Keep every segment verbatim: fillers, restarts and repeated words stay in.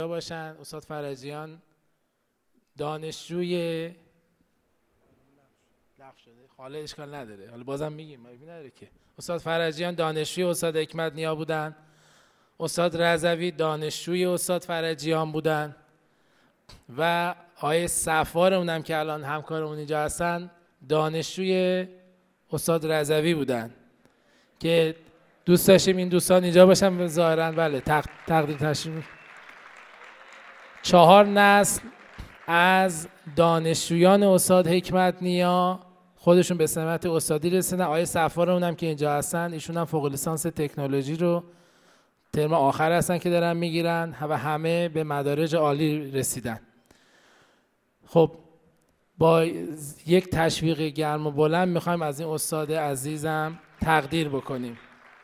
باشن. استاد فرجیان دانشجوی لغو شده، حالا اشکال نداره، حالا بازم میگیم مگه نداره که. استاد فرجیان دانشجوی استاد حکمت نیا بودن. استاد رضوی دانشجوی استاد فرجیان بودن و آقای صفوار اونم که الان همکارمون اینجا هستن دانشجوی استاد رضوی بودن که دوست داشتیم این دوستان اینجا باشن. ظاهرا بله تقدیم تشریف. چهار نسل از دانشجویان استاد حکمت نیا خودشون به سمت استادی رسیدن. آقای صفوار اونم که اینجا هستن ایشون هم فوق لیسانس تکنولوژی رو ترم آخر هستن که دارن میگیرن و همه به مدارج عالی رسیدن. خب با یک تشویق گرم و بلند میخوایم از این استاد عزیزم تقدیر بکنیم.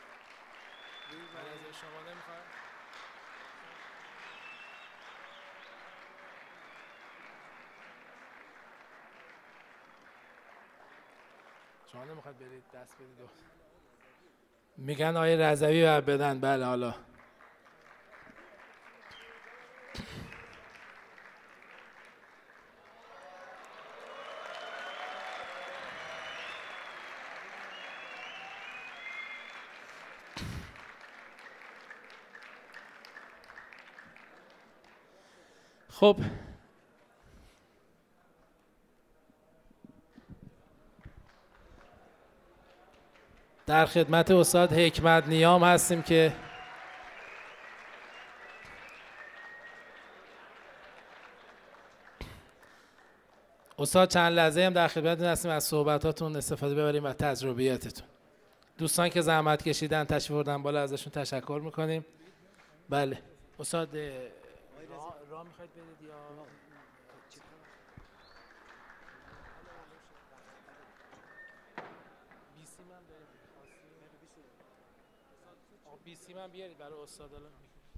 شما نمیخواد برید دست بدید؟ میگن آقای رضوی بر بدن. بله حالا خب در خدمت استاد حکمت نیام هستیم که استاد چند لحظه هم در خدمتتون هستیم از صحبتاتون استفاده ببریم و تجربیاتتون. دوستان که زحمت کشیدن تشریف بردن بالا ازشون تشکر میکنیم. بله استاد راه را میخواید برید یا بیسی من بیارید برای استاد. الان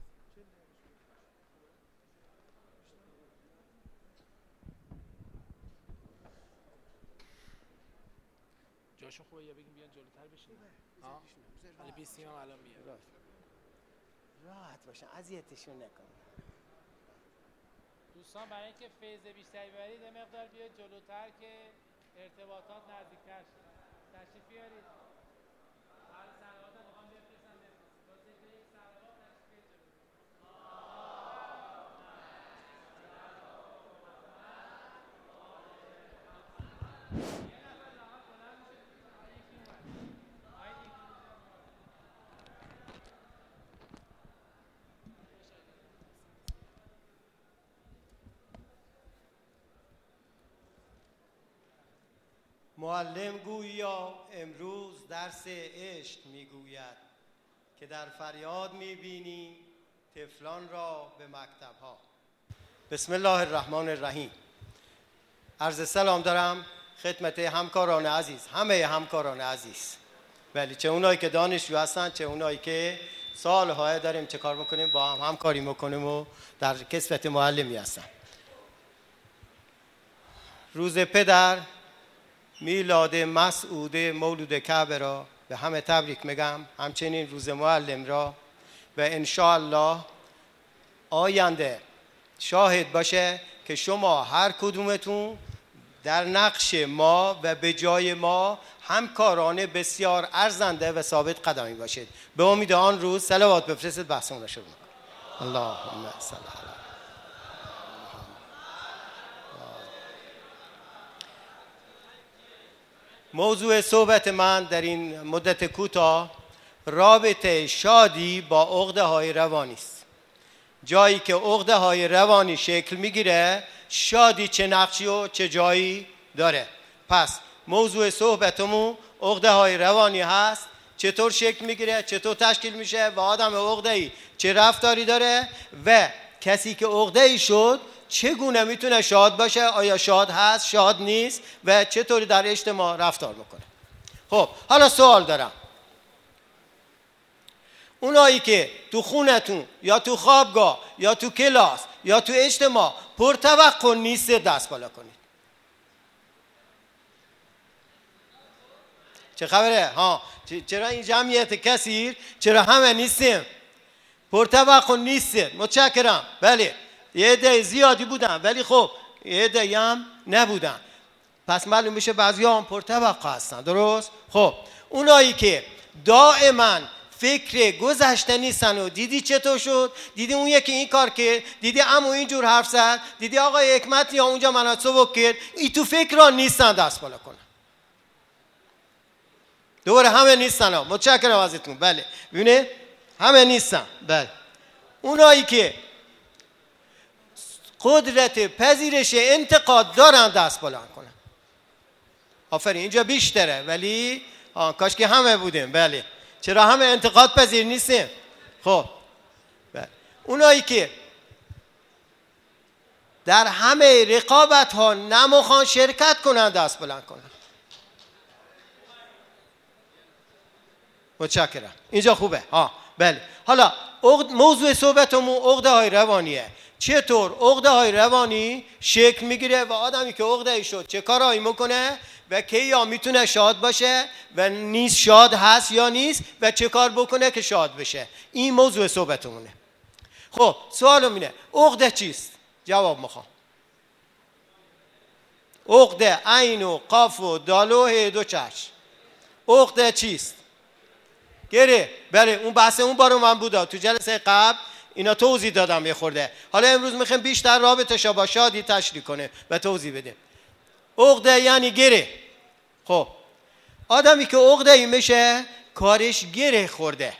جاشون خوبه یا بگیم بیان جلوتر بشین؟ ها ولی بیسی هم الان میاد. راحت باشن، اذیتشون نکن. دوستان برای اینکه فیض بیشتری ببرید یه مقدار بیاید جلوتر که ارتباطات نزدیکتر شه. تشریف بیارید. هر صلوات میخوام بفرستم واسه یک صلوات تشریف بیارید. معلم گویا امروز درس عشق میگوید که در فریاد میبینیم طفلان را به مکتبها. بسم الله الرحمن الرحیم. عرض سلام دارم خدمت همکاران عزیز، همه همکاران عزیز، ولی چه اونایی که دانشجو هستن چه اونایی که سالهای داریم چه کار میکنیم با هم همکاری میکنیم و در کسوت معلمی هستن. روز پدر میلاد مسعود مولود کعبه را به همه تبریک میگم، همچنین روز معلم را، و انشاءالله آینده شاهد باشه که شما هر کدومتون در نقش ما و به جای ما همکاران بسیار ارزنده و ثابت قدمی باشید. به امید آن روز صلوات بفرستید بحثمون را شروع کنیم. اللهم صل علی موضوع صحبت من در این مدت کوتاه رابطه شادی با عقده های روانی است. جایی که عقده های روانی شکل میگیره شادی چه نقشی و چه جایی داره. پس موضوع صحبتمون عقده های روانی هست، چطور شکل میگیره، چطور تشکیل میشه و آدم عقده‌ای چه رفتاری داره و کسی که عقده‌ای شد چگونه میتونه شاد باشه، آیا شاد هست، شاد نیست و چطوری در اجتماع رفتار میکنه. خب حالا سوال دارم، اونایی که تو خونتون یا تو خوابگاه یا تو کلاس یا تو اجتماع پرتوقع نیست دست بالا کنید. چه خبره؟ ها چرا این جمعیت کثیر؟ چرا همه نیستیم؟ پرتوقع نیست. متشکرم. بله یه عده زیادی بودن ولی خب یه عده هم نبودن، پس معلوم میشه بعضیا هم پرتوقع هستن. درست؟ خب اونایی که دائما فکر گذشته نیستن و دیدی چطور شد، دیدی اون یکی این کار کرد، دیدی عمو اینجور حرف زد، دیدی آقای حکمت یا اونجا مناسب کرد، این تو فکران نیستن دست بالا کنن. دوباره همه نیستن ها. متشکرم ازتون. بله ببینه همه نیستن. بله اونایی که قدرت پذیرش انتقاد دارن دست بالا کنن. آفرین. اینجا بیشتره ولی کاش که همه بودیم. بله چرا همه انتقاد پذیر نیستیم؟ خب بله اونایی که در همه رقابت ها نمیخوان شرکت کنن دست بلند کنن. متشکرم. اینجا خوبه. ها بله. حالا موضوع صحبتمون عقده های روانیه. چطور عقده های روانی شکل میگیره و آدمی که عقده ای شد چه کارایی میکنه و کی یا میتونه شاد باشه و نیست شاد هست یا نیست و چه کار بکنه که شاد بشه. این موضوع صحبتمونه. خب سوالم اینه عقده چیست؟ جواب میخوام. عقده عین و قاف و دال و دو چشم. عقده چیست؟ گره. بله اون بحث اون بارو من بودا تو جلسه قبل اینا توضیح دادم یه خورده. حالا امروز میخوایم بیشتر رابطش با شادی تشریح کنه و توضیح بدیم. عقده یعنی گره. خب آدمی که عقده ای میشه کارش گره خورده.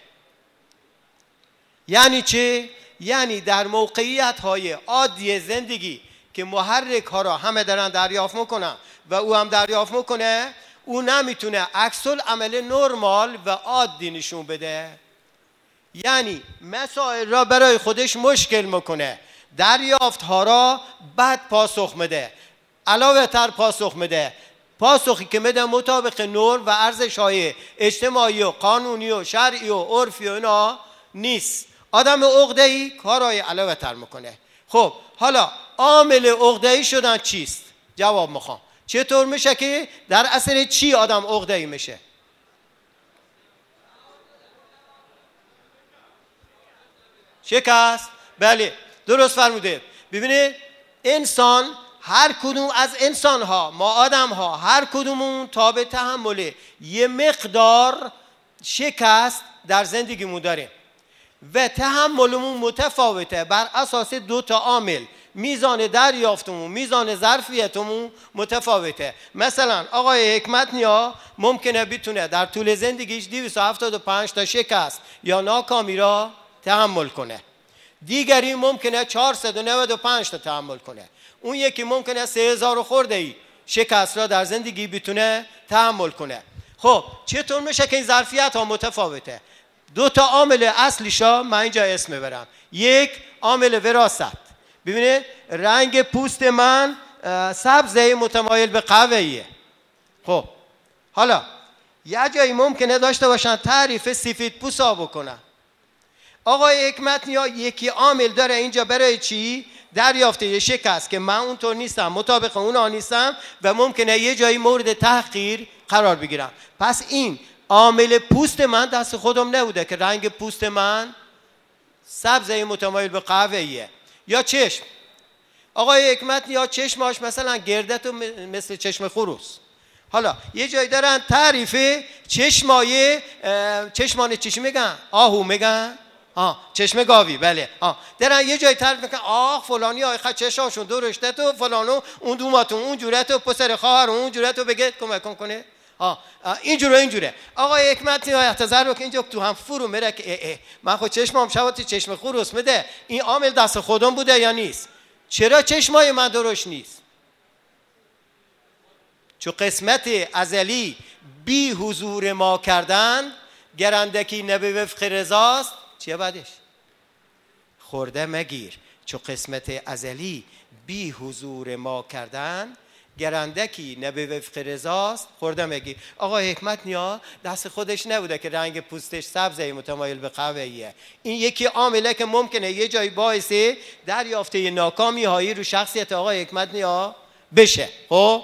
یعنی چه؟ یعنی در موقعیت های عادی زندگی که محرک ها را همه دارن دریافت میکنن و او هم دریافت میکنه، او نمیتونه عکس العمل نرمال و عادی نشون بده. یعنی مسائل را برای خودش مشکل میکنه، دریافت ها را بد پاسخ میده، علاوه تر پاسخ میده، پاسخی که میده مطابق نور و ارزش های اجتماعی و قانونی و شرعی و عرفی و اینا نیست. آدم عقده‌ای کارهای علاوه تر میکنه. خب حالا عامل عقده‌ای شدن چیست؟ جواب میخوام. چطور میشه که در اثر چی آدم عقده‌ای میشه؟ شکست. بله درست فرموده. ببینید انسان، هر کدوم از انسان ها، ما آدم ها، هر کدومون تابع تحمل یه مقدار شکست در زندگیمون داریم و تحملمون متفاوته بر اساس دو تا عامل. میزان دریافتمون، میزان ظرفیتمون متفاوته. مثلا آقای حکمت نیا ممکنه بتونه در طول زندگیش دویست و هفتاد و پنج تا شکست یا ناکامی را تحمل کنه. دیگری ممکنه چهارصد و نود و پنج تا تحمل کنه. اون یکی ممکنه سه هزار خورده ای شکست را در زندگی بتونه تحمل کنه. خب چطور میشه که این ظرفیت ها متفاوته؟ دو تا عامل اصلیشا من اینجا اسم میبرم. یک عامل وراثت. ببینید رنگ پوست من سبزه متمایل به قهوه‌ایه. خب حالا یه جایی ممکنه داشته باشن تعریف سفید پوستا بکنن. آقای حکمت نیا یکی عامل داره اینجا برای چی؟ دریافت یه شکست که من اونطور نیستم، مطابق اونا نیستم و ممکنه یه جایی مورد تحقیر قرار بگیرم. پس این عامل پوست من دست خودم نبوده که رنگ پوست من سبزه متمایل به قهوه‌ایه. یا چشم. آقای حکمت نیا چشماش مثلا گردت و مثل چشم خروس. حالا یه جایی دارن تعریف چشمای چشمان چشم میگن؟ آهو میگن؟ آه چشم گاوی. بله. آه درن یه جای تعریف میکنن آخ فلانی آخ چشاشون دو رشته تو فلانو اون دوماتون اون جورت و پسر خواهر اون جورت و بگه کمک کنه. آه اینجوره اینجوره. آقای حکمت نیا احتضار رو که اینجا تو هم فرو میره که اه اه من خود چشمام شباتی چشم خروس میده. این عامل دست خودم بوده یا نیست؟ چرا چشمای من درش نیست؟ چون قسمت ازلی بی حضور ما کردن گرندکی نبی وفق رضاست. چیه بعدش؟ خورده مگیر. چون قسمت ازلی بی حضور ما کردن گرندکی نبی وفق رضاست. خورده مگیر. آقای حکمت نیا دست خودش نبوده که رنگ پوستش سبزه متمایل به قهوه‌ایه. این یکی عامله که ممکنه یه جایی باعث دریافته ناکامی هایی رو شخصیت آقای حکمت نیا بشه. خب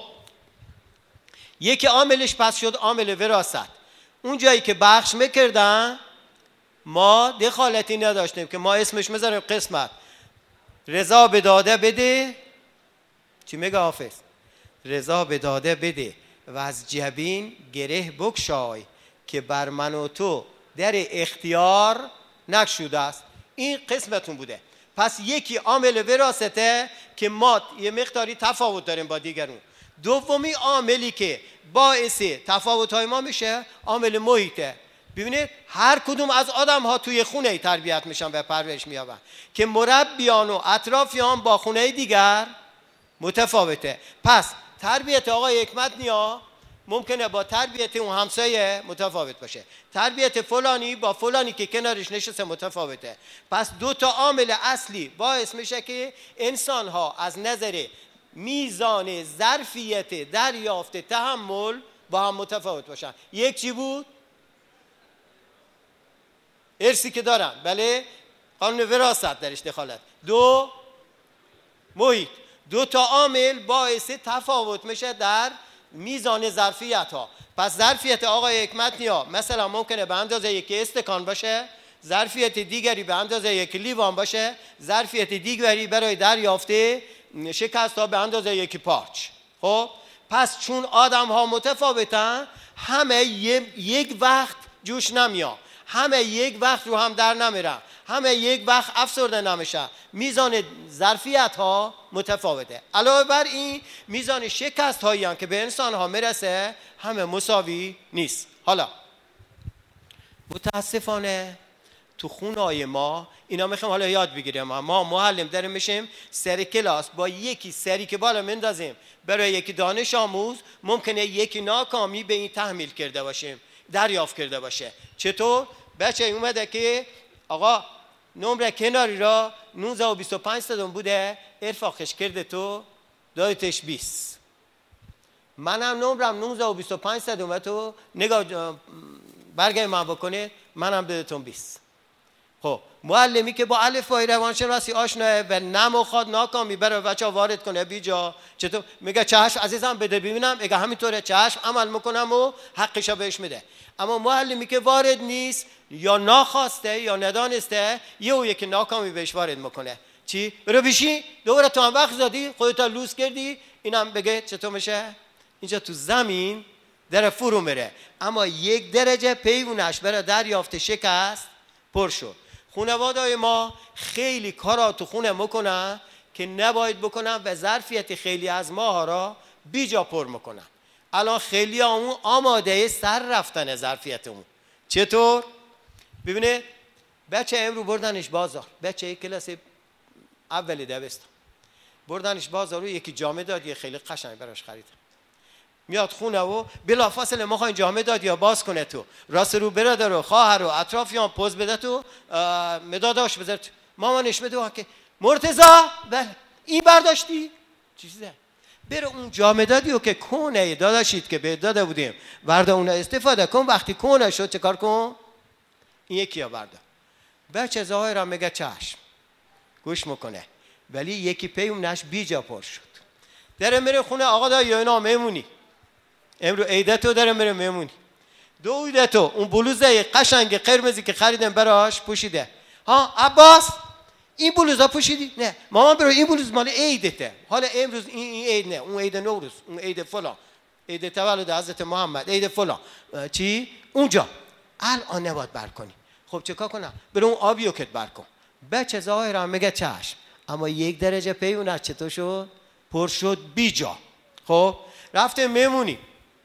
یکی عاملش پس شد عامل وراثت. اون جایی که بخش میکردن ما دخالتی نداشتیم که ما اسمش میذاریم قسمت رضا به داده بده. چی میگه حافظ؟ رضا به داده بده و از جبین گره بگشای که بر من و تو در اختیار نگشوده است. این قسمتون بوده. پس یکی عامل وراثته که ما یه مقداری تفاوت داریم با دیگرون. دومی عاملی که باعث تفاوت‌های ما میشه عامل محیطه. ببینید هر کدوم از آدم ها توی خونه تربیت میشن و پرورش مییابن که مربیان و اطرافیان با خونه دیگر متفاوته. پس تربیت آقای حکمت نیا ممکنه با تربیت اون همسایه متفاوت باشه، تربیت فلانی با فلانی که کنارش نشسته متفاوته. پس دو تا عامل اصلی باعث میشه که انسان ها از نظر میزان ظرفیت دریافت تحمل با هم متفاوت باشن. یک چی بود؟ ارثی که دارن، بله، قانون وراثت درش دخالت. دو، محیط. دو تا عامل باعث تفاوت میشه در میزان ظرفیت ها. پس ظرفیت آقای حکمت نیا مثلا ممکنه به اندازه یک استکان باشه، ظرفیت دیگری به اندازه یک لیوان باشه، ظرفیت دیگری برای دریافت شکست ها به اندازه یک پارچ. خب پس چون آدم ها متفاوتن همه یک وقت جوش نمیان، همه یک وقت رو هم در نمیرن، همه یک وقت افسرده نمیشن، میزان ظرفیت ها متفاوته. علاوه بر این میزان شکست هایی هم که به انسان ها میرسه همه مساوی نیست. حالا متاسفانه تو خونه های ما اینا میخوایم حالا یاد بگیریم، ما معلم داریم میشیم سر کلاس با یکی سری که بالا مندازیم برای یکی دانش آموز ممکنه یکی ناکامی به این تحمیل کرده باشیم، دریافت کرده باشه. چطور؟ بچه اومده که آقا نمره کناری را نوزده و بیست و پنج صدم بوده، ارفاقش کرده تو دایتش بیست. منم نمرم نوزده و بیست و پنج صدم تو نگاه برگه من بکنه منم بدهتون بیست. خب معلمی که با الفبای روانشناسی آشناه و نمیخواد ناکامی برای بچه وارد کنه بیجا چطور میگه چشم عزیزم بده ببینم، اگه همینطوره چشم عمل میکنم و حقشو بهش میده. اما معلمی که وارد نیست یا ناخواسته یا ندانسته یه او یکی ناکامی بهش وارد میکنه. چی؟ برو بشی دوباره تو هم وقت زدی خودت لوس کردی، اینم بگه چطور میشه؟ اینجا تو زمین در فرو میره، اما یک درجه پیونش برای دریافت شکست پر شد. خانواده ما خیلی کارا تو خونه میکنن که نباید بکنن و ظرفیت خیلی از ماها را بیجا پر میکنن. الان خیلی همون آماده سر رفتن ظرفیت اون. چطور؟ ببینه بچه امرو بردنش بازار، بچه یک کلاس اولی دبستان بردنش بازار رو یکی جامه داد، یه خیلی قشنگ براش خریدم. میاد خونه و بلافاصله ما خواهیم جامعه داد یا باز کنه تو راست رو برادر و خواهر و اطرافیان پوز بده تو مداداش بذار تو. مامانش بده که مرتضی بله این برداشتی چیزه بره اون جامعه دادی و که کونه داداشید که به داده بودیم برده اون استفاده کن، وقتی کونه شد چه کار کن؟ این یکی ها برده. بچه ظاهرا میگه چشم گوش میکنه ولی یکی پیومنش بیجا پر شد. داره میره خونه آقا دا یا اینا میمونی امرو عیدتو داره میره میمونی دو عیدتو اون بلوزه قشنگ قرمزی که خریدم براش پوشیده. ها عباس این بلوزا پوشیدی؟ نه مامان برو این بلوز مال عیدته، حالا امروز این این عید نه، اون عید نوروز، اون عید فلان، عید تولد حضرت محمد، عید فلان چی اونجا الان نباید بر کنی. خب چیکار کنم؟ برو اون آبیو کت بر کن. بچه ظاهرا میگه چشم، اما یک درجه پیونه چطور شد؟ پر شد بیجا. خب رفته میمونی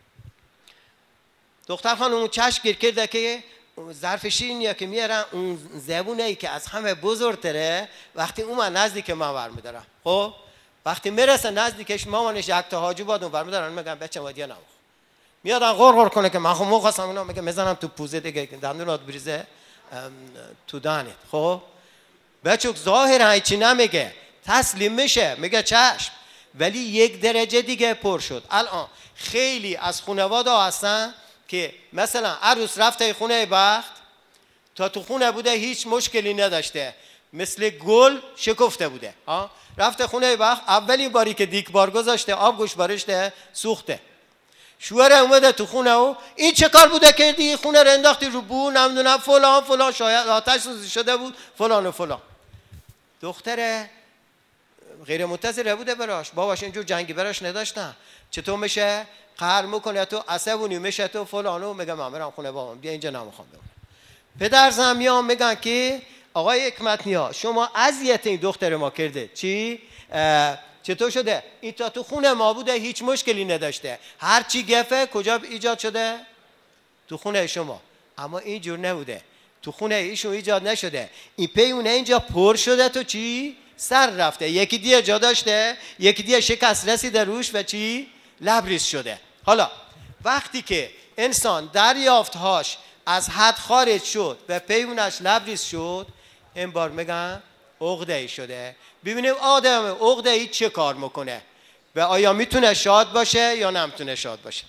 دختر خانم اون چشم گیر کرده که ظرف شیرینیه که میارن اون زبونه ای که از همه بزرگتره وقتی اومد نزدیک من برمیدارم. خب وقتی میرسه نزدیکش مامانش یک تا حاجی باد اون برمیدارن میگن بچه ودیا نمو میادن غر غر کنه که من خب موخواستم اونا میگه میزنم تو پوزه دیگه دندونات بریزه تو دانت. خب بچه ظاهر هیچی نمیگه تسلیم میشه میگه چشم، ولی یک درجه دیگه پر شد. الان خیلی از خانواده هستن که مثلا عروس رفته خونه بخت تا تو خونه بوده هیچ مشکلی نداشته مثل گل شکفته بوده، ها رفته خونه بخت اولین باری که دیک بار گذاشته آب گوش بارشته سوخته، شوهر اومده تو خونه و این چه کار بوده کردی؟ خونه رو انداختی رو بو، نمیدونم فلان فلان، شاید آتش سوزی شده بود فلان و فلان. دختر غیر منتظره بوده براش، باباش اینجور جنگی براش نداشتن. چطور میشه؟ قهر میکنه تو، عصبانی میشه تو، فلانو. میگه من برم خونه بابام، بیا اینجا نمیخوام بمونم. پدر زمیان میگن که آقای حکمت نیا شما اذیت این دختر ما کرده. چی؟ چطور شده؟ این تا تو خونه ما بوده هیچ مشکلی نداشته، هر چی گفه کجا ایجاد شده؟ تو خونه شما. اما اینجور نبوده، تو خونه ایشون ایجاد نشده، این پیونه اینجا پر شده تو چی؟ سر رفته. یکی دیگه جا داشته، یکی دیگه شکست رسیده روش و چی؟ لبریز شده. حالا وقتی که انسان دریافتهاش از حد خارج شد و پیونش لبریز شد، این بار میگن عقده‌ای شده. ببینیم آدم عقده‌ای چه کار میکنه و آیا میتونه شاد باشه یا نمیتونه شاد باشه.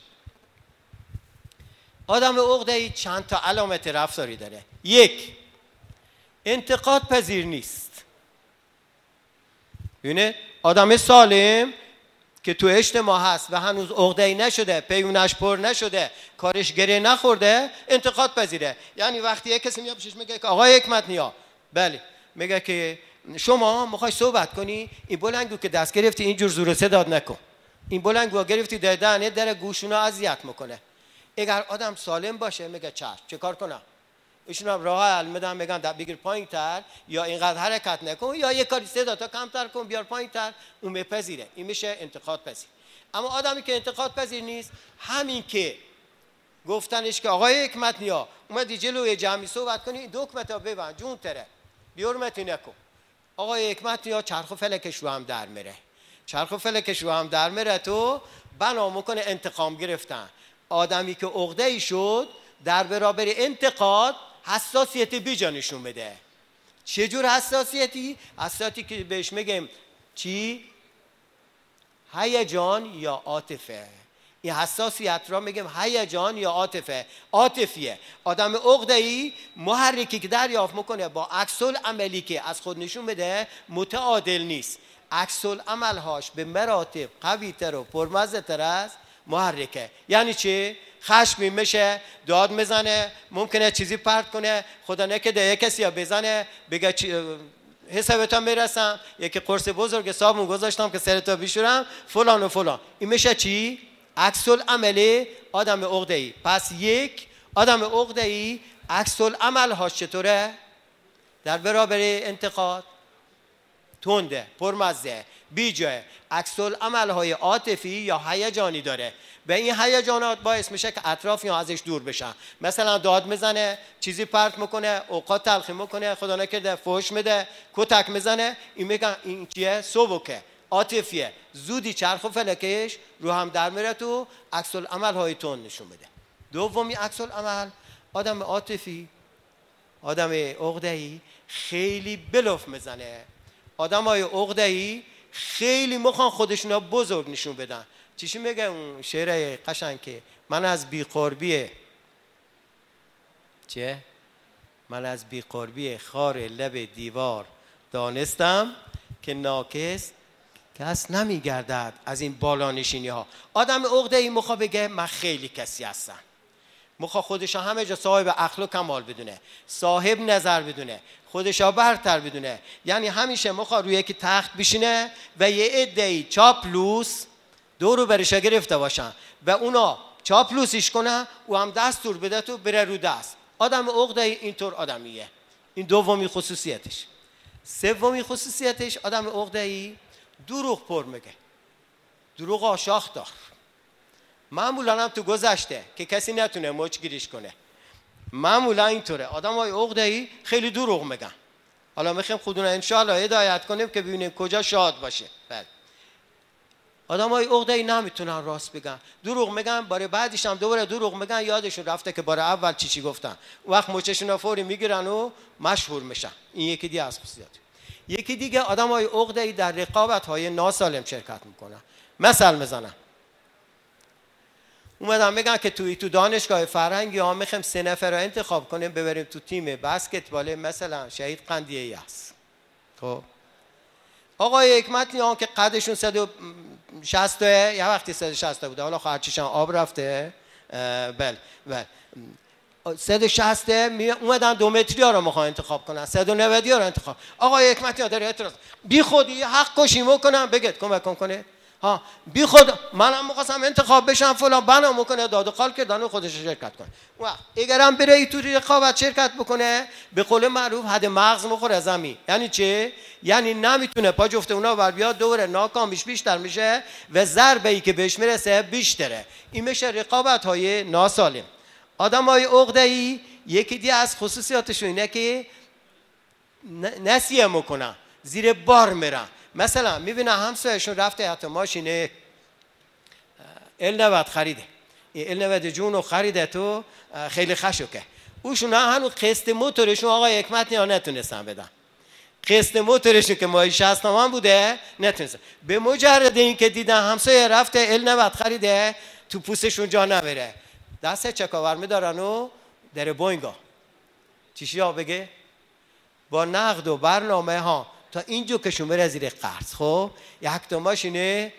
آدم عقده‌ای چند تا علامت رفتاری داره. یک، انتقاد پذیر نیست. ببینید آدم سالم که تو اجتماع هست و هنوز عقده‌ای نشده، پیونش پر نشده، کارش گره نخورده، انتقاد پذیره. یعنی وقتی یک کسی میاد پیشش میگه که آقای حکمت نیا، بله، میگه که شما میخوای صحبت کنی، این بلنگو که دست گرفتی اینجور زور و صداد نکن، این بلنگو گرفتی در دهنه در گوشونا اذیت میکنه. اگر آدم سالم باشه میگه چشم، چه کار کنم؟ ایشون هم راه حل میدن، میگن بگیر پایین تر، یا اینقدر حرکت نکن، یا یه کاری صدا تا کمتر کن، بیار پایین تر. اون میپذیره. این میشه انتقاد پذیر. اما آدمی که انتقاد پذیر نیست، همین که گفتنش که آقای حکمت نیا اومدی جلوی جمعی صحبت کنی، دکمتا ببند جون تره، بیورمتی نکن. آقای حکمت نیا چرخ و فلکش رو هم در میره، چرخ و فلکش رو هم در میره، تو بنا میکنه انتقام گرفتن. آدمی که عقده‌ای شد در برابر انتقاد حساسیت بیجا نشون میده. چجور حساسیتی؟ حساسیتی که بهش میگیم چی؟ هیجان یا عاطفه. این حساسیت را میگیم هیجان یا عاطفه. عاطفیه. آدم عقده‌ای محرکی که دریافت میکنه با عکس العملی که از خود نشون میده متعادل نیست. عکس العملهاش به مراتب قوی‌تر و پرمزه‌تر است محرکه. یعنی چی؟ خشمگین میشه، داد میزنه، ممکنه چیزی پرت کنه، خدا نکرده یک کسی بزنه بگه حسابتا میرسم، یکی قرص بزرگ صابون گذاشتم که سرتا بشورم فلان و فلان. این میشه چی؟ عکس العمل آدم عقده‌ای. پس یک آدم عقده‌ای عکس العمل‌هاش چطوره؟ در برابر انتقاد تنده، پرمزه، بیجا. عکس العمل‌های عاطفی یا هیجانی داره و این هیجانات باعث میشه که اطرافیان ازش دور بشن. مثلا داد میزنه، چیزی پرت میکنه، اوقات تلخی میکنه، خدا نکرده فحش میده، کتک میزنه. این میگن این چیه؟ سبکه، عاطفیه. زودی چرخ و فلکش رو هم در میره، تو عکس العمل‌های تند نشون میده. دومی عکس العمل آدم عاطفی، آدم عقده‌ای خیلی بلوف میزنه. آدمای عقده‌ای خیلی میخوان خودشونا بزرگ نشون بدن. چیشی میگه اون شعر قشنگ که من از بی‌قربی چه؟ من از بی‌قربی خار لب دیوار دانستم که ناکس کس نمیگردد از این بالانشینی ها. آدم عقده‌ای میخواد بگه من خیلی کسی هستم، میخواد خودش همه جا صاحب عقل و کمال بدونه، صاحب نظر بدونه، خودش برتر بدونه. یعنی همیشه میخواد روی یکی تخت بشینه و یه عده‌ای چاپلوس دورو برش گرفته باشن و اونا چاپلوسیش کنن و هم دستور بده تو بره رو دست. آدم عقده‌ای اینطور آدمیه. این دومی خصوصیتش. سومی خصوصیتش آدم عقده‌ای دروغ پر میگه، دروغ آشاخدار. معمولا هم تو گذشته که کسی نتونه مچ گیریش کنه، معمولا اینطوره. آدمای عقده‌ای خیلی دروغ میگن. حالا میخوایم خودمون انشالله هدایت کنیم که ببینیم کجا شاد باشه. بله. آدمای عقده‌ای نمیتونن راست بگن، دروغ میگن، برای بعدش هم دوباره دروغ میگن، یادشون رفته که برای اول چی چی گفتن. وقت مچشون رو فوری میگیرن و مشهور میشن. این یکی دیگه از خصوصیات. یکی دیگه آدمای عقده‌ای در رقابت‌های ناسالم شرکت میکنن. مثال میزنم، اومدن میگن که توی تو دانشگاه فرهنگی ها میخوایم سه نفر رو انتخاب کنیم ببریم تو تیم بسکتبال، مثلا شهید قندیه است. خب آقای حکمت نیا که قدشون صد و شصت یه وقتی صد و شصت بوده، حالا خواهد چشم آب رفته. بله بله صد و شصت می اومدن دو متری ها رو میخوان انتخاب کنن، صد و نود ها رو انتخاب. آقای حکمتی ها داره اعتراض، بی خودی حق کشیمو کنم بگید کمک کنه ها، بی خود منم می‌خواستم انتخاب بشم فلان بنا میکنه، داد و قال کردن خودش شرکت کنه. و اگرم بره ای تو رقابت شرکت بکنه به قول معروف حد مغز میخوره زمین. یعنی چه؟ یعنی نمیتونه پا جفت اونا ور بیاد، دوره ناکامیش بیشتر میشه و ضربه ای که بهش میرسه بیشتره. این میشه رقابت های ناسالم. آدم های عقده‌ای یکی دیگه از خصوصیاتشون اینه که نسیه میکنن، زیر بار میرن. مثلا میبینه همسایه‌شون رفته حتی ماشین ال نود خریده، این ال نود جون رو خریده تو خیلی خشوکه. اوشون هنوز قسط موتورشون آقای حکمت نیا نتونستن بدن، قسط موتورشون که ماهی شصت تومن بوده نتونستن. به مجرد این که دیدن همسایه رفته ال نود خریده تو پوستشون جا نبره، دست چکاور میدارن و در بوینگا چیشی ها بگه با نقد و برنامه ها تا اینجا که شما بره زیر قرض. خب یک تا ماشینه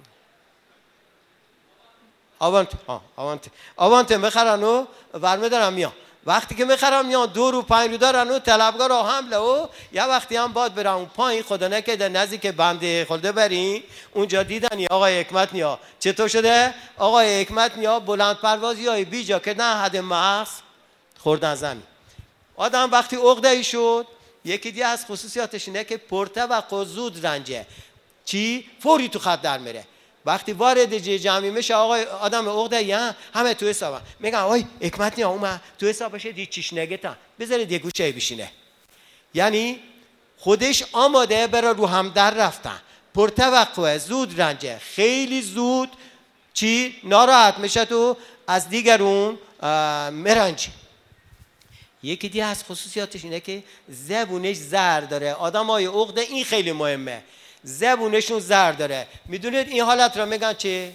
آوانت ها آوانت آوانت میخرن و برمیدارن میان. وقتی که میخرن میان دو رو پنج رو دارن و طلبگار رو حمله و یا وقتی هم باید برن اون پایین خدا نکرده نزدیک بنده خلده برین اونجا دیدن یا آقای حکمت نیا چطور شده؟ آقای حکمت نیا بلند پروازی های بیجا کردن حد مغز خوردن زمین. آدم وقتی عقده‌ای شد یکی دیگه از خصوصیاتش اینه که پرتوقع زود رنجه. چی؟ فوری تو خط در میره. وقتی وارد جمعی میشه آقای آدم عقده‌ای همه تو حسابن، میگن آقای حکمت نیا اومد تو حسابشه دید چیش نگتن بذارید یه گوشه بشینه. یعنی خودش آماده برای رو هم در رفتن. پرتوقع زود رنجه، خیلی زود چی؟ ناراحت میشه تو از دیگرون مرنجی. یکی دیگه از خصوصیاتش اینه که زبونش زهر داره. آدمای عقده این خیلی مهمه، زبونشون زهر داره. میدونید این حالت را میگن چه؟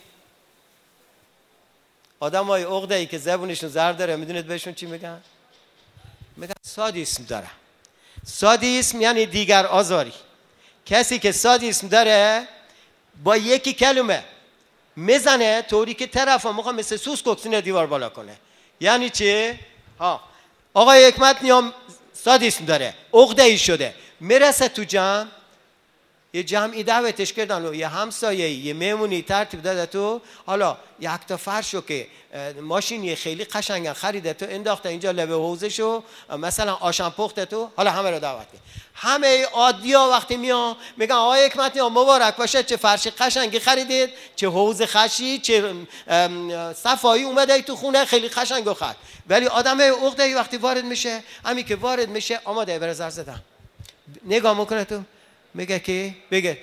آدمای عقده ای که زبونشون زهر داره میدونید بهشون چی میگن؟ میگن سادیسم داره. سادیسم یعنی دیگر آزاری. کسی که سادیسم داره با یکی کلمه میزنه طوری که طرف هم میخواد مثل سوس کوکسین دیوار بالا کنه. یعنی چه؟ ها آقای حکمت نیا سادیسم داره، عقده ای شده، میرسه تو جمع، یه جمعی دعوتش کردن و یه همسایه یه مهمونی ترتیب داده تو، حالا یک تا فرشو که ماشینی خیلی قشنگ خریده تو انداخته اینجا لبه حوزشو مثلا آشن پخته تو، حالا همه رو دعوت کرد. همه عادیا وقتی میان میگن آقای حکمت نیا مبارک باشه، چه فرش قشنگی خریدید، چه حوض خشی، چه صفایی اومده تو خونه خیلی قشنگ خرید. ولی آدم عقده‌ای وقتی وارد میشه، همین که وارد میشه آماده برای زر زدن. نگاه میکنه تو میگه که بگه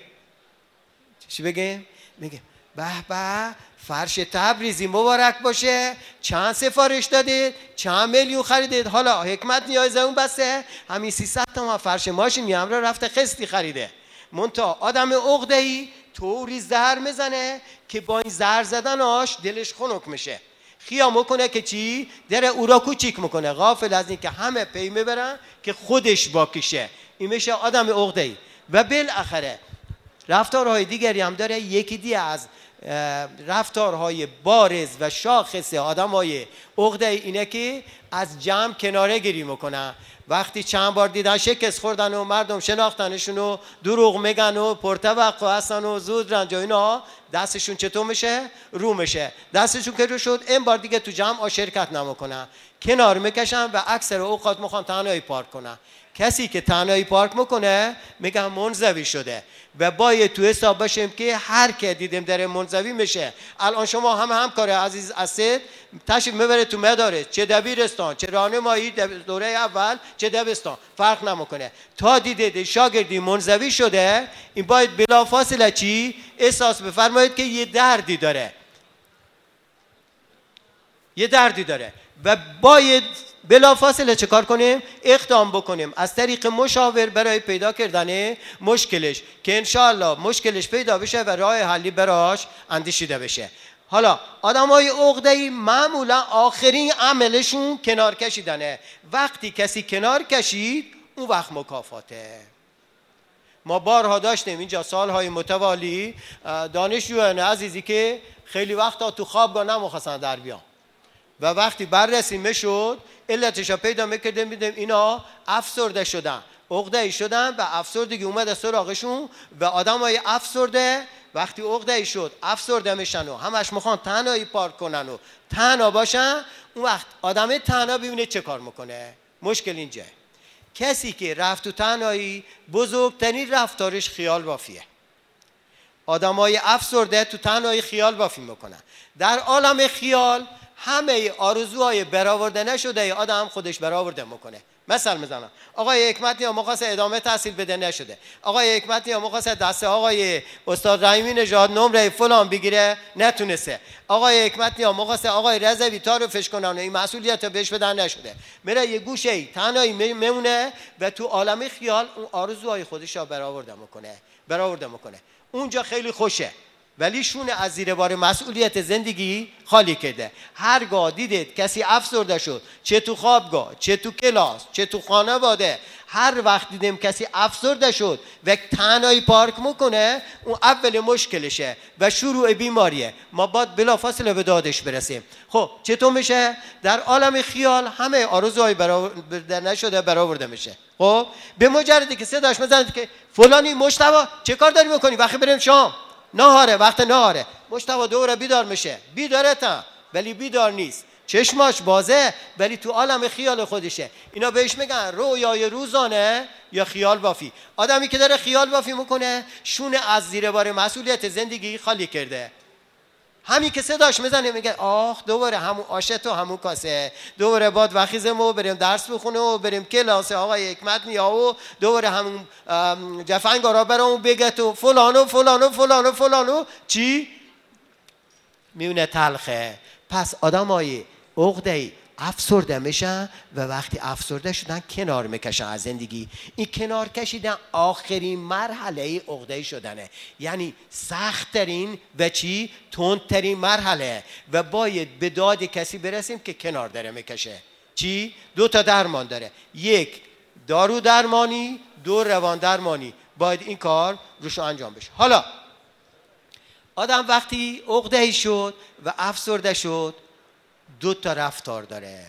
چی بگه؟ میگه به به فرش تبریزی مبارک باشه، چند سفارش دادید، چند میلیون خریدید. حالا حکمت نیاز اون بسته همین سیصد تومن فرش ماشین میام را رفته قسطی خریده. منتها آدم عقده‌ای طوری زهر میزنه که با این زهر زدناش دلش خنک میشه، خیام میکنه که چی؟ در او را کوچیک میکنه، غافل از این که همه پی میبرن که خودش باکیشه. این میشه آدم عقده‌ای. و بالاخره رفتارهای دیگری هم داره. یکی دیگه از رفتارهای بارز و شاخص آدمای عقده‌ای اینه که از جمع کناره گیری میکنن. وقتی چند بار دیدن شکست خوردن و مردم شناختنشون و دروغ میگن و پرتوقع هستن و زود رنج و اینا، دستشون چطور میشه؟ رو میشه. دستشون که رو شد این بار دیگه تو جمع شرکت نمیکنن، کنار میکشن و اکثر اوقات میخوان تنهایی پارک کنن. کسی که تنهایی پارک میکنه میگن منزوی شده و باید تو حساب باشیم که هر که دیدیم داره منزوی میشه. الان شما همه همکار عزیز اسد تشریف میبره تو مدارس، چه دبیرستان، چه راهنمایی دوره اول، چه دبستان، فرق نمیکنه. تا دیدید شاگردی منزوی شده، این باید بلافاصله چی؟ احساس بفرمایید که یه دردی داره، یه دردی داره و باید بلافاصله چه کار کنیم؟ اقدام بکنیم از طریق مشاور برای پیدا کردن مشکلش که انشاءالله مشکلش پیدا بشه و راه حلی براش اندیشیده بشه. حالا آدمای عقده‌ای معمولا آخرین عملشون کنار کشیدنه. وقتی کسی کنار کشید اون وقت مکافاته. ما بارها داشتیم اینجا سالهای متوالی دانشجویان عزیزی که خیلی وقتا تو خوابگاه نمیخواستن در بیان و وقتی بررسی میشد علتش رو پیدا میکردیم میدیم اینا افسرده شدن، عقده‌ای شدن و افسردگی اومده سراغشون و آدمای افسرده وقتی عقده‌ای شد افسرده میشن و همش میخوان تنهایی پارک کنن و تنها باشن. اون وقت آدم تنها ببینه چه کار میکنه. مشکل اینجا کسی که رفت تو تنهایی بزرگترین رفتارش خیال بافیه. آدمای افسرده تو تنهایی خیال بافی میکنن. در عالم خیال همه آرزوهای برآورده نشده آدم خودش برآورده میکنه. مثال میزنم، آقای حکمت نیا مخواست ادامه تحصیل بده نشده، آقای حکمت نیا مخواست دست آقای استاد رحیمی نژاد نمره فلان بگیره نتونسته، آقای حکمت نیا مخواست آقای رضوی تعارفش کنن و این مسئولیت رو بهش بدن نشده، میره یه گوشه ای تنهایی میمونه و تو عالم خیال اون آرزوهای خودش رو برآورده میکنه برآورده میکنه اونجا خیلی خوشه ولی شونه از زیر بار مسئولیت زندگی خالی کرده. هرگاه دیدید کسی افسرده شد، چه تو خوابگاه، چه تو کلاس، چه تو خانواده، هر وقت دیدیم کسی افسرده شد و تنهایی پارک میکنه اون اول مشکلشه و شروع بیماریه. ما باید بلافاصله به دادش برسیم. خب چطور میشه؟ در عالم خیال همه آرزوهای برآورده نشده برآورده میشه. خب به مجردی که صداش میزنید که فلانی مجتبی چه کار داری میکنی؟ وقتی بریم شام نهاره، وقت نهاره، مجتبی دوره بیدار میشه، بیداره تا ولی بیدار نیست، چشماش بازه ولی تو عالم خیال خودشه. اینا بهش میگن رویای روزانه یا خیال بافی. آدمی که داره خیال بافی میکنه شونه از زیر بار مسئولیت زندگی خالی کرده. همین که صداش میزنه میگه آخ دوباره همون آشه تو همون کاسه، دوباره باد وخیزمو بریم درس بخونه و بریم کلاس آقای حکمت نیا و دوباره همون جفنگارا برام بگه تو فلانو فلانو فلانو فلانو چی میونه تلخه. پس آدمای عقده‌ای افسرده میشن و وقتی افسرده شدن کنار میکشن از زندگی. این کنار کشیدن آخرین مرحله عقده‌ای شدنه، یعنی سخت‌ترین و چی تندترین مرحله و باید به داد کسی برسیم که کنار داره میکشه. چی؟ دو تا درمان داره، یک دارو درمانی، دو روان درمانی. باید این کار روش انجام بشه. حالا آدم وقتی عقده‌ای شد و افسرده شد دو تا رفتار داره.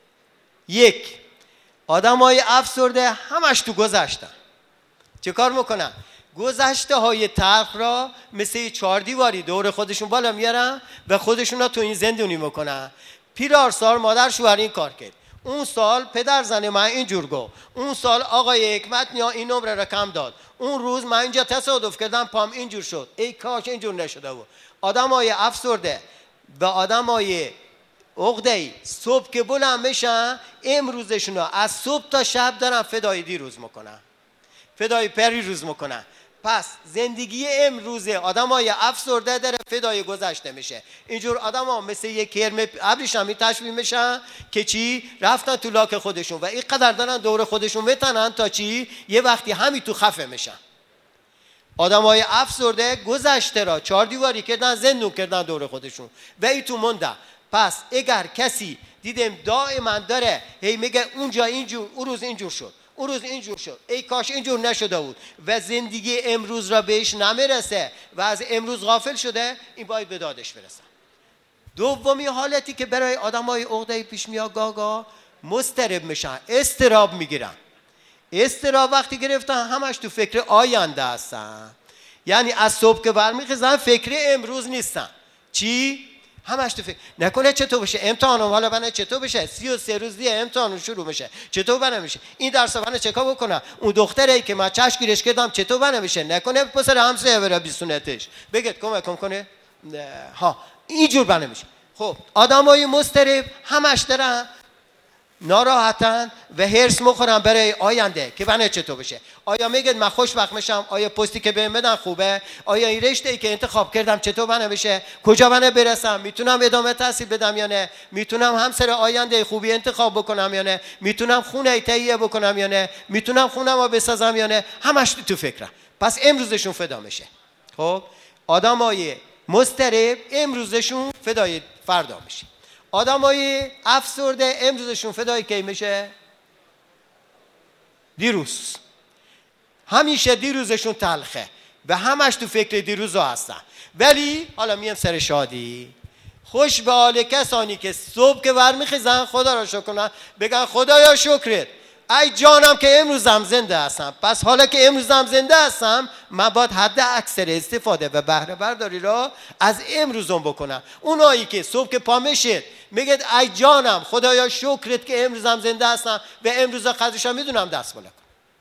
یک، آدمای افسرده همش تو گذشتن. چه کار میکنن؟ گذشته های تلخ را مثل چهار دیواری دور خودشون بالا میارن و خودشون را تو این زندونی میکنن. پیرار سال مادر شوهر این کار کرد، اون سال پدر زن من اینجور گفت، اون سال آقای حکمت نیا این نمره را کم داد، اون روز من اینجا تصادف کردم پام اینجور شد، ای کاش اینجور نشده بود. آدمای افسرده و آدمای عقده‌ای صبح که بلند میشن امروزشون رو از صبح تا شب دارن فدای دیروز میکنن، فدای پریروز میکنن. پس زندگی امروزه آدمای افسرده داره فدای گذشته میشه. اینجور آدما مثل یک کرم ابریشمی تشبیه میشن که چی رفتن تو لاک خودشون و اینقدر دارن دور خودشون میتنن تا چی یه وقتی همین تو خفه میشن. آدمای افسرده گذشته را چهار دیواری کردن، زندون کردن دور خودشون و این تو مونده. پس اگر کسی دیدم دائما داره هی میگه اونجا اینجور، اون روز اینجور شد، اون روز اینجور شد، ای کاش اینجور نشده بود و زندگی امروز را بهش نمیرسه و از امروز غافل شده، این باید به دادش برسه. دومی حالتی که برای آدمای عقده‌ای پیش میاد گاگا مضطرب میشن، استراب میگیرن. استراب وقتی گرفتن همش تو فکر آینده هستن، یعنی از صبح که برمیخیزن فکر امروز نیستن. چی؟ همش تو فکر نکنه چطور بشه امتحانم، حالا بنا چطور بشه سی و سه روز دیگه امتحان شروع میشه، چطور بنا میشه این درس بنا چکا بکنم، اون دختری که من چشمگیرش کردم چطور بنا میشه، نکنه پسر همسایه بره بیسونتش بگید کمک کنه ها اینجور بنا میشه. خب آدمای مضطرب همش دارن ناراحتن و هرس میخورن برای آینده که بنا چطور بشه. آیا میگید من خوشبخت میشم؟ آیا پستی که بهم بدن خوبه؟ آیا این رشته‌ای که انتخاب کردم چطور بنا بشه؟ کجا بنا برسم؟ میتونم ادامه تحصیل بدم یا نه؟ میتونم همسر آینده خوبی انتخاب بکنم یا نه؟ میتونم خونه تهیه بکنم یا نه؟ میتونم خونه‌مو بسازم یا نه؟ همش تو فکرم. پس امروزشون فدا میشه. خب آدمای مضطرب امروزشون فدای فردا میشه. آدمای افسرده امروزشون فدای کی میشه؟ دیروز. همیشه دیروزشون تلخه و همش تو فکر دیروز هستن. ولی حالا میم سر شادی. خوش به حال کسانی که صبح که برمیخیزن خدا را شکر کنن، بگن خدایا شکرت، ای جانم که امروزم زنده هستم. پس حالا که امروزم زنده هستم من باید حد اکثر استفاده و بهره برداری را از امروزم بکنم. اونایی که صبح که پا میشید میگید ای جانم خدایا شکرت که امروزم زنده هستم و امروز قدرشم میدونم، دست بالا کن.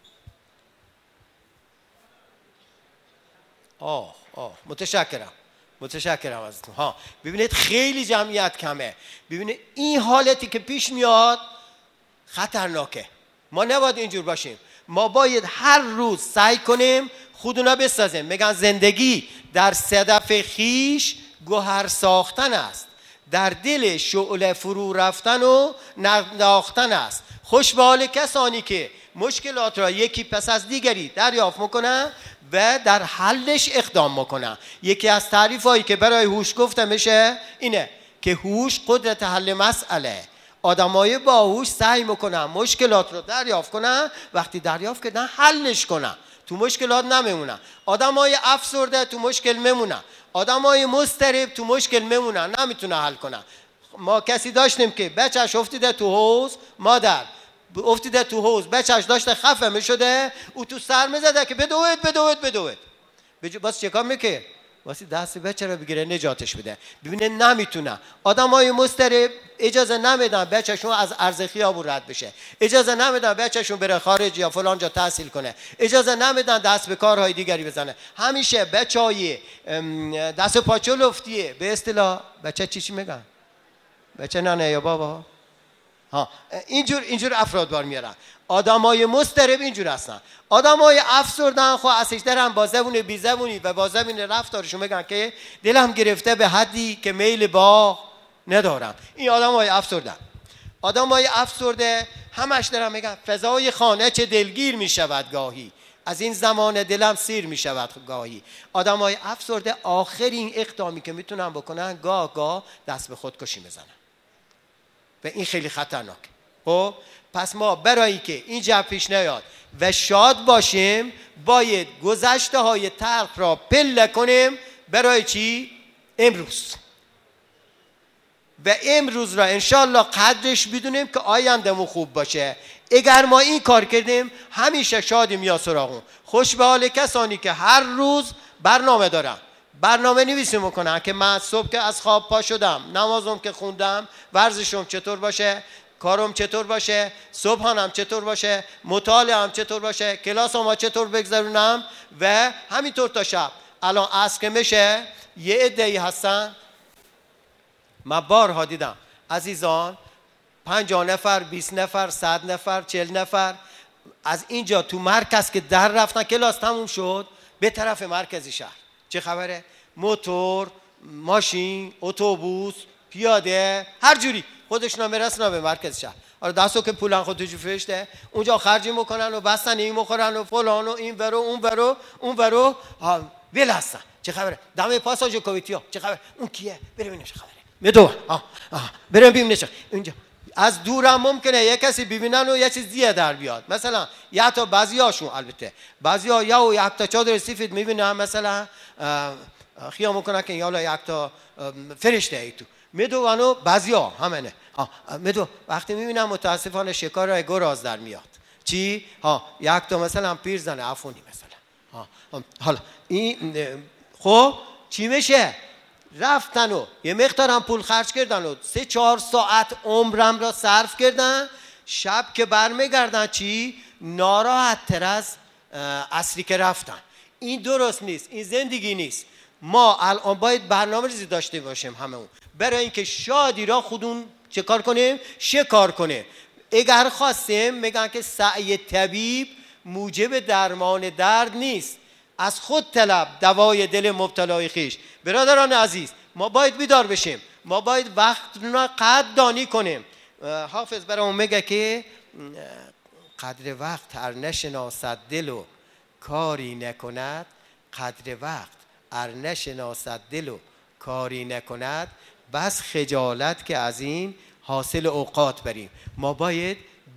آه آه متشکرم متشکرم ازتون. ها ببینید خیلی جمعیت کمه. ببینید این حالتی که پیش میاد خطرناکه. ما نباید اینجور باشیم. ما باید هر روز سعی کنیم خودونا بسازیم. میگن زندگی در صدف خیش گوهر ساختن است، در دل شعله فرو رفتن و ناختن است. خوش به حال کسانی که مشکلات را یکی پس از دیگری دریافت میکنن و در حلش اقدام میکنن. یکی از تعریف هایی که برای هوش گفته میشه اینه که هوش قدرت حل مسئله. آدمای باهوش سعی میکنن مشکلات رو دریافت کنن، وقتی دریافت کردن حلش کنن، تو مشکلات نمیمونن. آدمای افسرده تو مشکل میمونن، آدمای مضطرب تو مشکل میمونن، نمیتونه حل کنن. ما کسی داشتیم که بچهش افتیده تو حوض، مادر افتیده تو حوض، بچهش داشته خفه میشده، او تو سر میزده که بدوید بدوید بدوید. باز چیکار میکنه؟ واسه دست بچه رو بگیره نجاتش بده. ببینه نمیتونه. آدمای مضطرب اجازه نمیدن بچه‌شون از ارض خیابون رد بشه، اجازه نمیدن بچه‌شون بره خارج یا فلان جا تحصیل کنه، اجازه نمیدن دست به کارهای دیگری بزنه. همیشه بچهای دست و پاچه لفتیه، به اصطلاح بچه چی چی میگن؟ بچه ننه یا بابا. ها اینجور اینجور افراد بار میارن. آدمای مضطرب اینجور هستن. آدمای افسردن خو اسش درن با زبون بی زبونی و با زبون رفتارشون میگن که دلم گرفته به حدی که میل با ندارم. این آدمای افسردن. آدمای افسرده همش دارن میگن فضای خانه چه دلگیر میشود گاهی، از این زمان دلم سیر میشود گاهی. آدمای افسرده آخرین اقدامی که میتونن بکنن گاه گاه دست به خودکشی میزنن و این خیلی خطرناکه. خب پس ما برای که این جمع پیش نیاد و شاد باشیم باید گذشته های تلخ را پله کنیم. برای چی؟ امروز. و امروز را انشالله قدرش بدونیم که آینده‌مون خوب باشه. اگر ما این کار کردیم همیشه شادیم یا سراغون. خوش به حال کسانی که هر روز برنامه دارن، برنامه نویسی میکنن که من صبح که از خواب پا شدم، نمازم که خوندم، ورزشم چطور باشه، کارم چطور باشه، صبحانم چطور باشه، مطالعه‌ام چطور باشه، کلاسم چطور بگذرونم و همینطور تا شب. الان عصر که میشه یه عده‌ای هستن، من بارها دیدم عزیزان، پنجاه نفر، بیست نفر، صد نفر، چهل نفر از اینجا تو مرکز که در رفتن، کلاس تموم شد به طرف مرکز شهر. چه خبره؟ موتور، ماشین، اتوبوس، پیاده، هر جوری خودشون میرسن به مرکز شهر. آره دستو که پولن خود تو فرشته اونجا خرجی میکنن و بستن این میخورن و فلان و این برو اون برو اون برو ول هستن. چه خبره؟ دم پاساژ کویتیا چه خبره؟ اون کیه؟ بریم ببینیم چه خبره. میدو آه آه بریم ببینیم چه اینجا. از دورم ممکنه یک کسی ببینن و یه چیز دیگه در بیاد. مثلا یا تا بعضیاشون، البته بعضیا یا و یک تا چادر سفید میبینن مثلا خیال میکنن که یالا یک تا فرشته ای تو میدونن، بعضیا همینه. ها میدو وقتی میبینم متاسفانه شکار گراز در میاد. چی؟ ها یک تا مثلا پیرزن عفونی مثلا. ها حالا این خب چی میشه؟ رفتن و یه مقدارم پول خرج کردن و سه چهار ساعت عمرم را صرف کردن، شب که برمیگردن چی؟ ناراحت تر از اصلی که رفتن. این درست نیست، این زندگی نیست. ما الان باید برنامه ریزی داشته باشیم هممون برای اینکه شادی را خودمون چه کار کنیم؟ شکار کنیم. اگر خواستیم میگن که سعی طبیب موجب درمان درد نیست، از خود طلب دوای دل مبتلای خیش. برادران عزیز ما باید بیدار بشیم، ما باید وقت را قدردانی کنیم. حافظ برامون میگه که قدر وقت هر نشناسد دل و کاری نکند، قدر وقت ار نشناسد دل و کاری نکند، بس خجالت که از این حاصل اوقات بریم. ما باید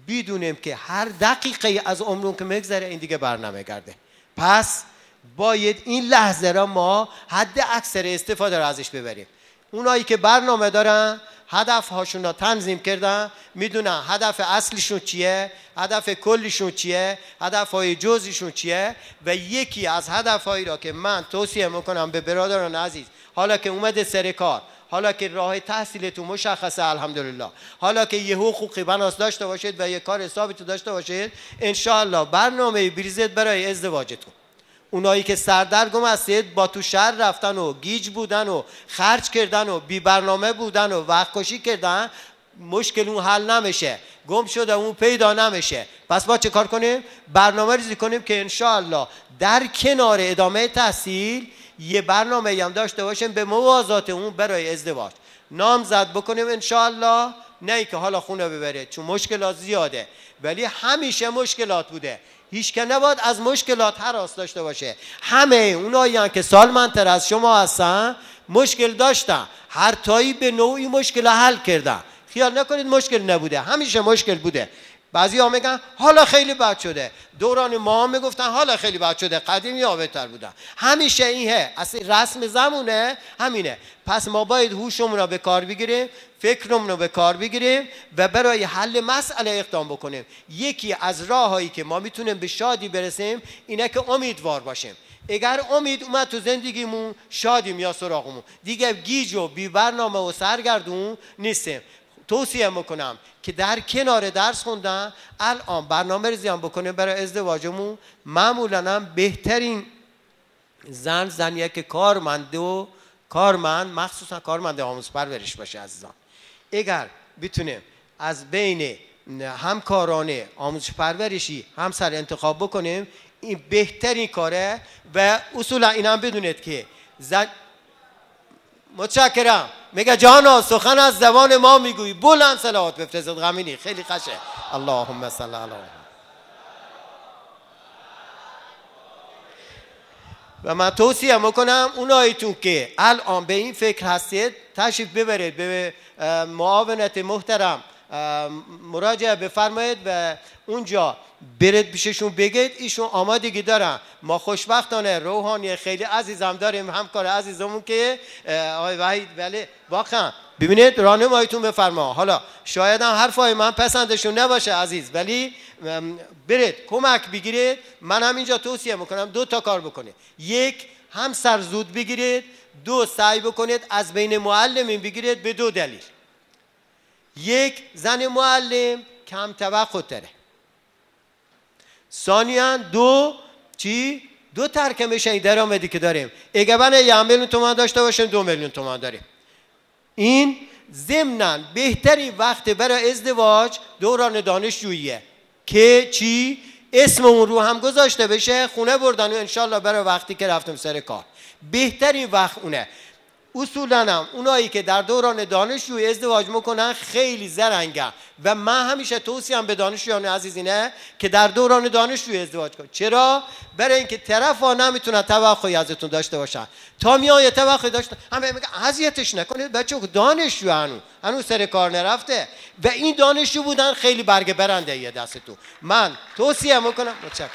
بدونیم که هر دقیقه از عمرون که میگذره این دیگه برنامه گرده. پس باید این لحظه را ما حد اکثر استفاده را ازش ببریم. اونایی که برنامه دارن هدف هاشون را تنظیم کردن، میدونن هدف اصلیشون چیه، هدف کلیشون چیه، هدف های جزئیشون چیه. و یکی از هدف هایی را که من توصیه میکنم به برادران عزیز، حالا که اومده سر کار، حالا که راه تحصیلتون مشخصه الحمدلله، حالا که یه حقوقی بناس داشته باشید و یه کار ثابت داشته باشید، انشاءالله برنامه بریزید برای ازدواجتون. اونایی که سردرگم هستید با تو شهر رفتن و گیج بودن و خرج کردن و بی برنامه بودن و وقت کشی کردن، مشکل اون حل نمیشه، گم شده اون پیدا نمیشه. پس ما چه کار کنیم؟ برنامه ریزی کنیم که انشاءالله در کنار ادامه تحصیل یه برنامه هم داشته باشیم به موازات اون برای ازدواج. نامزد بکنیم انشاءالله، نه که حالا خونه ببره چون مشکلات زیاده، ولی همیشه مشکلات بوده. هیچ که نباید از مشکلات هراس داشته باشه. همه اونایی هم که سالمندتر از شما هستن مشکل داشتن، هر تایی به نوعی مشکل حل کردن. خیال نکنید مشکل نبوده، همیشه مشکل بوده. بعضی ها میگن حالا خیلی بد شده، دوران ما میگفتن حالا خیلی بد شده، قدیمی ها بهتر بودن. همیشه اینه، اصلا رسم زمونه همینه. پس ما باید هوشمون رو به کار بگیریم، فکرمون رو به کار بگیریم و برای حل مسئله اقدام بکنیم. یکی از راههایی که ما میتونیم به شادی برسیم اینه که امیدوار باشیم. اگر امید اومد تو زندگیمون، شادیم یا سراغمون، دیگه گیج و بی برنامه و سرگردون نیستیم. توصیه میکنم که در کنار درس خوندن الان برنامه ریزی هم بکنیم برای ازدواجمون. معمولا هم بهترین زن زنیه که کارمند و کارمند، مخصوصا کارمند آموزش پرورش باشه عزیزان. اگر بتونیم از بین همکاران آموزش پرورشی همسر انتخاب بکنیم این بهترین کاره. و اصولا این هم بدونید که زن متشکرم میگه جانا سخن از زبان ما میگویی، بلند صلوات بفرستید. غمینی خیلی خشه. اللهم صل علی. و من توصیه میکنم اوناییتون که الان به این فکر هستید تشریف ببرید به معاونت محترم مراجعه بفرمایید و اونجا برید پیششون بگید ایشون آمادگی دارن. ما خوشبختانه روحانی خیلی عزیزم داریم، همکار عزیزمون که آقای وحید. ولی واقعا ببینید راهنماییتون بفرما. حالا شاید هم حرفای من پسندشون نباشه عزیز، ولی برید کمک بگیرید. من هم اینجا توصیه میکنم دو تا کار بکنید. یک، همسر زود بگیرید. دو، سعی بکنید از بین معلمین بگیرید به دو دلیل. یک، زن معلم کم توقع تره. ثانیاً دو چی؟ دو ترکمه شنی درآمدی که داریم. اگه من یک میلیون تومان داشته باشیم دو میلیون تومان داریم. این ضمناً بهترین وقت برای ازدواج دوران دانشجوییه که چی؟ اسممون رو هم گذاشته بشه، خونه بردن و انشالله برای وقتی که رفتم سر کار. بهترین وقت اونه. اصولاً هم اونایی که در دوران دانشجویی ازدواج میکنن خیلی زرنگن و من همیشه توصیم به دانشجویان عزیز اینه که در دوران دانشجویی ازدواج کن. چرا؟ برای اینکه طرفا نمیتونن توقعی ازتون داشته باشن. تا میای توقعی داشته همه میگن اذیتش نکنید، بچه دانشجو هنوز هنوز سر کار نرفته و این دانشجو بودن خیلی برگ برنده یه دستتون. من توصیه میکنم. متشکرم.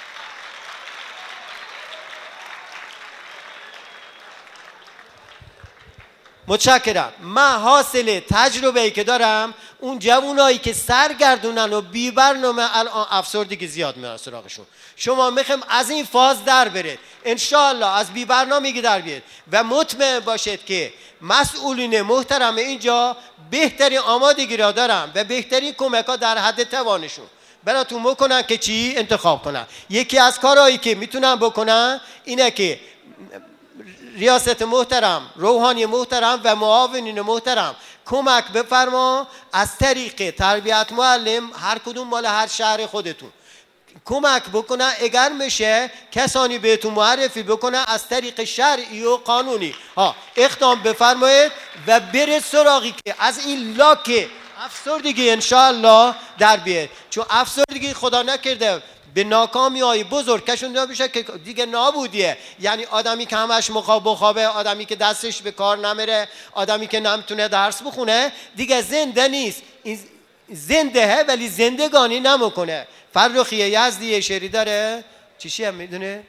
متشکرم. من حاصل تجربه‌ای که دارم اون جوانایی که سرگردونن و بی برنامه الان افسردگی زیاد میاد سراغشون. شما میخوایم از این فاز در برید انشالله، از بی برنامگی در بیاید و مطمئن باشید که مسئولین محترم اینجا بهترین آمادگی را دارن و بهترین کمک ها در حد توانشون براتون بکنن که چی انتخاب کنن. یکی از کارهایی که میتونن بکنن اینه که ریاست محترم، روحانی محترم و معاونین محترم کمک بفرما از طریق تربیت معلم، هر کدوم مال هر شهر خودتون کمک بکنن. اگر میشه کسانی بهتون معرفی بکنن از طریق شرعی و قانونی ها اقدام بفرمایید و برید سراغی که از این لاک افسردگی انشاءالله در بیاد. چون افسردگی خدا نکرده به ناکامی های بزرگ کشونده بشه که دیگه نابودیه. یعنی آدمی که همش مخاب بخوابه، آدمی که دستش به کار نمیره، آدمی که نمیتونه درس بخونه دیگه زنده نیست. این زنده ولی زندگانی نمیکنه. فرخی یزدی یه شعری داره، چیشی هم میدونه؟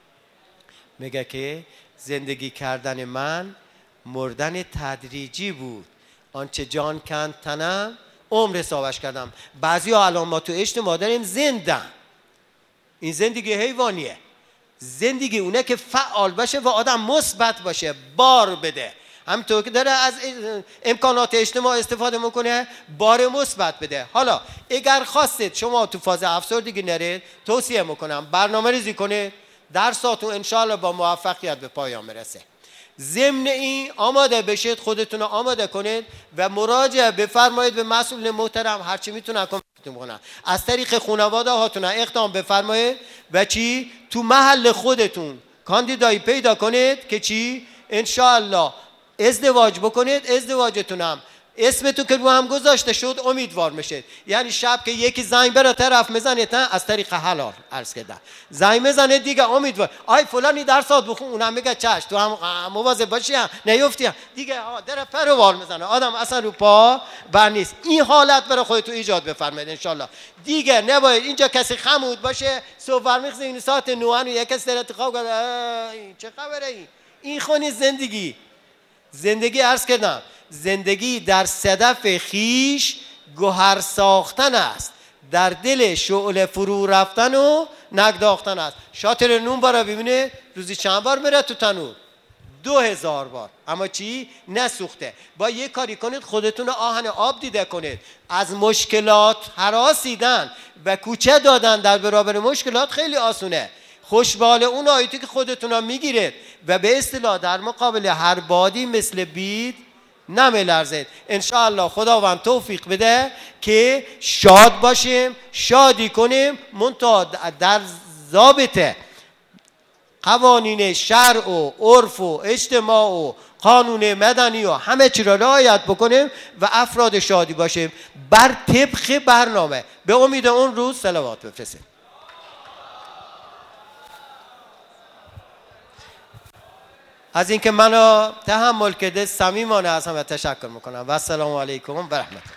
میگه که زندگی کردن من مردن تدریجی بود، آنچه جان کند تنم عمر حسابش کردم. بعضی ها الان ما تو اجتماع داریم زندن، این زندگی حیوانیه. زندگی اونه که فعال باشه و آدم مثبت باشه، بار بده، همینطور که داره از امکانات اجتماع استفاده میکنه بار مثبت بده. حالا اگر خواستید شما تو فاز افسردگی نرید، توصیه میکنم برنامه ریزی کنید، درساتون انشالله با موفقیت به پایان برسه. ضمن این آماده بشید، خودتون رو آماده کنید و مراجعه بفرمایید به مسئول محترم، هرچی میتونن کمکتون کنن. از طریق خانواده هاتون اقدام بفرمایید و چی تو محل خودتون کاندیدایی پیدا کنید که چی انشالله ازدواج بکنید. ازدواجتونم اسمتون که رو هم گذاشته شد امیدوار میشید. یعنی شب که یکی زنگ بره طرف میزنه تا از طریق حلال عرض کردن زنگ میزنه دیگه امیدوار، آی فلانی درسات بخون، اونم میگه چش، تو هم مواظب باشی نیفتی دیگه، در پروال میزنه، آدم اصلا رو پا بر نیست. این حالت برای خودتون ایجاد بفرمایید انشالله. دیگه نباید اینجا کسی خمود باشه صبح میخزه این ساعت نوان و یک کسی در اتخاب کنه چه خبره. این این خونی زندگی زندگی عرض کردم زندگی در صدف خیش گوهر ساختن است، در دل شعله فرو رفتن و نگداختن است. شاطر نون بارا ببینه روزی چند بار میره تو تنور؟ دو هزار بار. اما چی؟ نسوخته. با یه کاری کنید خودتون آهن آب دیده کنید. از مشکلات هراسیدن و کوچه دادن در برابر مشکلات خیلی آسونه. خوشبال اون آیتی که خودتون ها میگیرید و به اصطلاح در مقابل هر بادی مثل بید نمیلرزید. انشاءالله خداوند توفیق بده که شاد باشیم، شادی کنیم، منتها در ضابطه قوانین شرع و عرف و اجتماع و قانون مدنی و همه چی را رعایت بکنیم و افراد شادی باشیم بر طبق برنامه. به امید اون روز صلوات بفرستیم. از اینکه منو تحمل کرده صمیمانه از همه تشکر میکنم و السلام علیکم و رحمت الله.